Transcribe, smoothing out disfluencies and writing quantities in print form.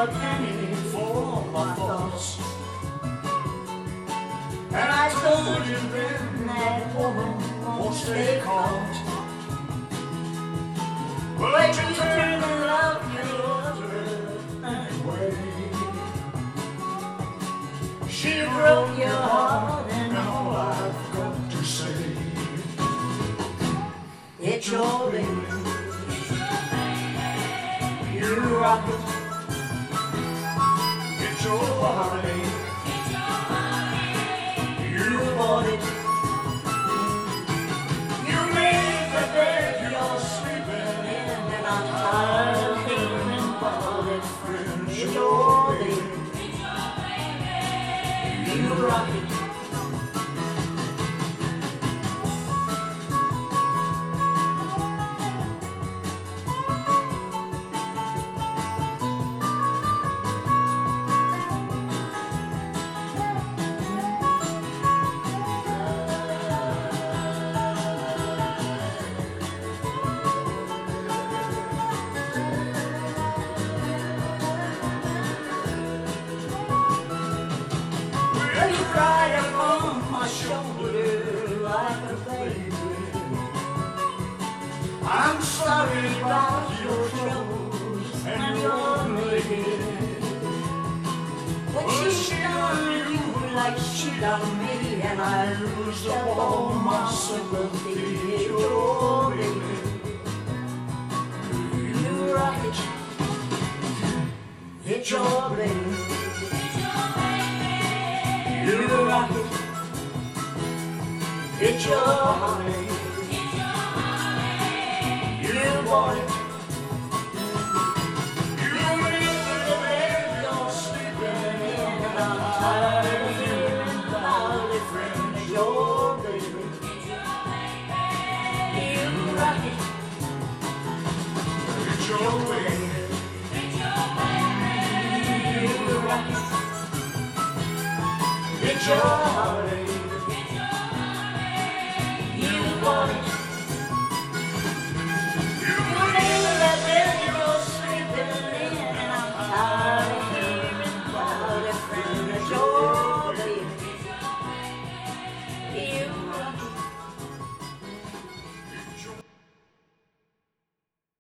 a penny for my thoughts. And I told you then that woman won't stay caught. But you turn to love your other anyway. She broke your heart and all I've got to say, it's your baby. You rock it. It's your party. You bought it. You made the bed you're sleeping in, and I'm tired of hearing about it, friend. It's your baby. You rock it. Right upon my shoulder like a baby. I'm sorry about your troubles and your lady, but she done you like she done me, and I lose up all my sympathy. It's your baby. You rock it. It's your baby. You rock it. It's your honey. You bought it. You made the bed you're sleeping in, and I'm tired of hearing about it, friend. It's your baby. You rock it. It's your baby. You rock it. It's your